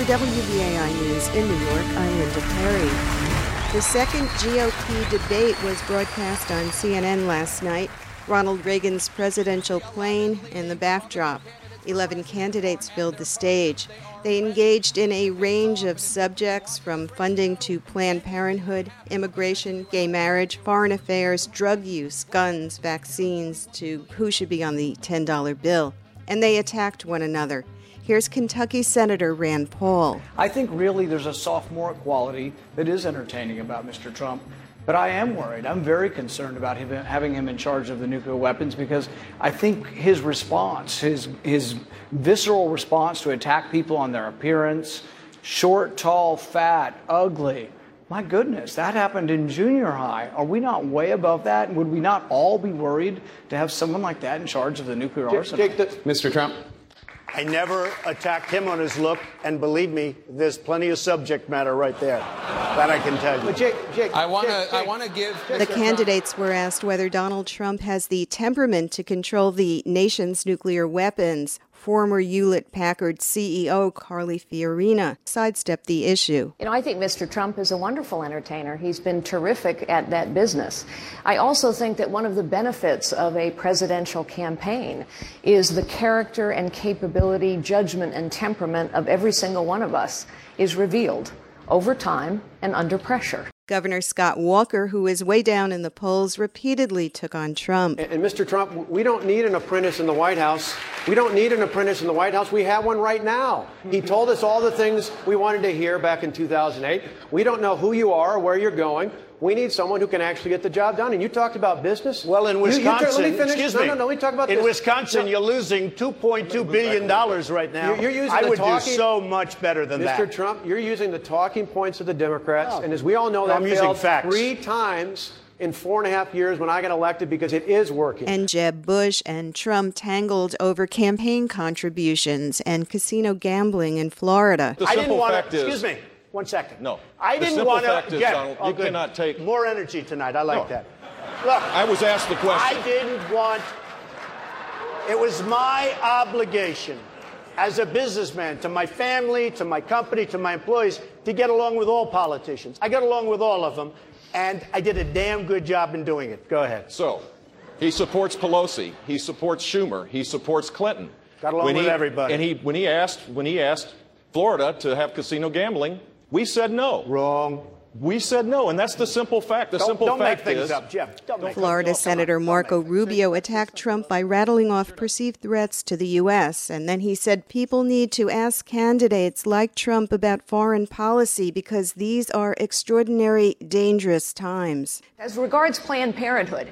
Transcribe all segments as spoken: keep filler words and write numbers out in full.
W B A I News in New York, I'm Linda Perry. The second G O P debate was broadcast on C N N last night. Ronald Reagan's presidential plane in the backdrop. Eleven candidates filled the stage. They engaged in a range of subjects from funding to Planned Parenthood, immigration, gay marriage, foreign affairs, drug use, guns, vaccines, to who should be on the ten dollar bill. And they attacked one another. Here's Kentucky Senator Rand Paul. I think really there's a sophomore quality that is entertaining about Mister Trump. But I am worried. I'm very concerned about him, having him in charge of the nuclear weapons, because I think his response, his, his visceral response to attack people on their appearance, short, tall, fat, ugly, my goodness, that happened in junior high. Are we not way above that? Would we not all be worried to have someone like that in charge of the nuclear arsenal? Mister Trump. I never attacked him on his look, and believe me, there's plenty of subject matter right there. That I can tell you. Jake, Jake, I want to. I want to give. The candidates were asked whether Donald Trump has the temperament to control the nation's nuclear weapons. Former Hewlett-Packard C E O Carly Fiorina sidestepped the issue. You know, I think Mister Trump is a wonderful entertainer. He's been terrific at that business. I also think that one of the benefits of a presidential campaign is the character and capability, judgment and temperament of every single one of us is revealed over time and under pressure. Governor Scott Walker, who is way down in the polls, repeatedly took on Trump. And, and Mister Trump, we don't need an apprentice in the White House. We don't need an apprentice in the White House. We have one right now. He told us all the things we wanted to hear back in two thousand eight. We don't know who you are or where you're going. We need someone who can actually get the job done. And you talked about business. Well, in Wisconsin, you, you, let me excuse no, me. No, no, we talk about in this. Wisconsin, no. You're losing two point two billion dollars right now. You're, you're using I the would talking, do so much better than Mister that. Mister Trump, you're using the talking points of the Democrats. Oh. And as we all know, no, that I'm failed using facts. three times in four and a half years when I got elected, because it is working. And Jeb Bush and Trump tangled over campaign contributions and casino gambling in Florida. The I didn't want to, excuse me, one second. No. I didn't want to get oh, you good. cannot take more energy tonight. I like no. that. Look, I was asked the question. I didn't want, it was my obligation as a businessman to my family, to my company, to my employees, to get along with all politicians. I got along with all of them, and I did a damn good job in doing it. Go ahead. So, he supports Pelosi. He supports Schumer. He supports Clinton. Got along when with he, everybody. And he, when he asked, when he asked Florida to have casino gambling, we said no. Wrong. We said no, and that's the simple fact. The don't, simple don't fact make things is, up, Jeff. Don't make Florida things up. Senator Marco Rubio attacked Trump by rattling off perceived threats to the U S, and then he said people need to ask candidates like Trump about foreign policy because these are extraordinary, dangerous times. As regards Planned Parenthood,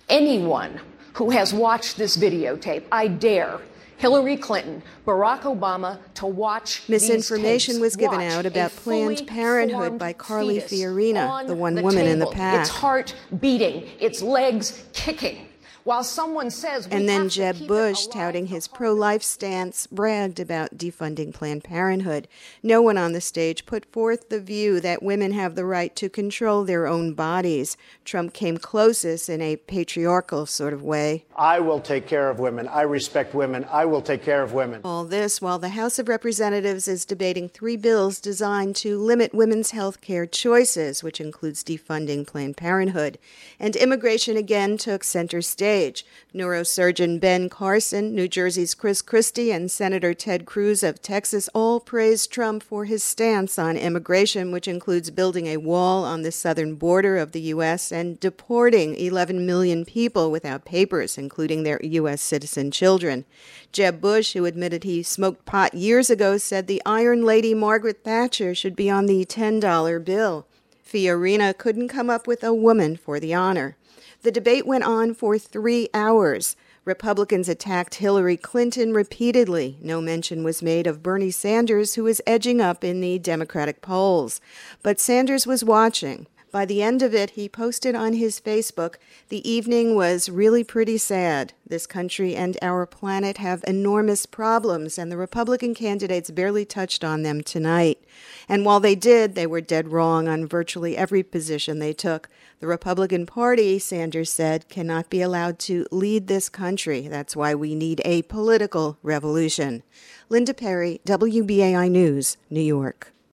anyone who has watched this videotape, I dare Hillary Clinton, Barack Obama to watch Misinformation these was given watch out about Planned Parenthood by Carly Fiorina, on the one the woman table. in the pack. Its heart beating, its legs kicking. While someone says we and then have Jeb to keep Bush, it alive, touting his pro-life stance, bragged about defunding Planned Parenthood. No one on the stage put forth the view that women have the right to control their own bodies. Trump came closest in a patriarchal sort of way. I will take care of women. I respect women. I will take care of women. All this while the House of Representatives is debating three bills designed to limit women's health care choices, which includes defunding Planned Parenthood. And immigration again took center stage. Neurosurgeon Ben Carson, New Jersey's Chris Christie, and Senator Ted Cruz of Texas all praised Trump for his stance on immigration, which includes building a wall on the southern border of the U S and deporting eleven million people without papers, including their U S citizen children. Jeb Bush, who admitted he smoked pot years ago, said the Iron Lady Margaret Thatcher should be on the ten dollar bill. Fiorina couldn't come up with a woman for the honor. The debate went on for three hours. Republicans attacked Hillary Clinton repeatedly. No mention was made of Bernie Sanders, who is edging up in the Democratic polls. But Sanders was watching. By the end of it, he posted on his Facebook, "The evening was really pretty sad. This country and our planet have enormous problems, and the Republican candidates barely touched on them tonight. And while they did, they were dead wrong on virtually every position they took. The Republican Party," Sanders said, "cannot be allowed to lead this country. That's why we need a political revolution." Linda Perry, W B A I News, New York.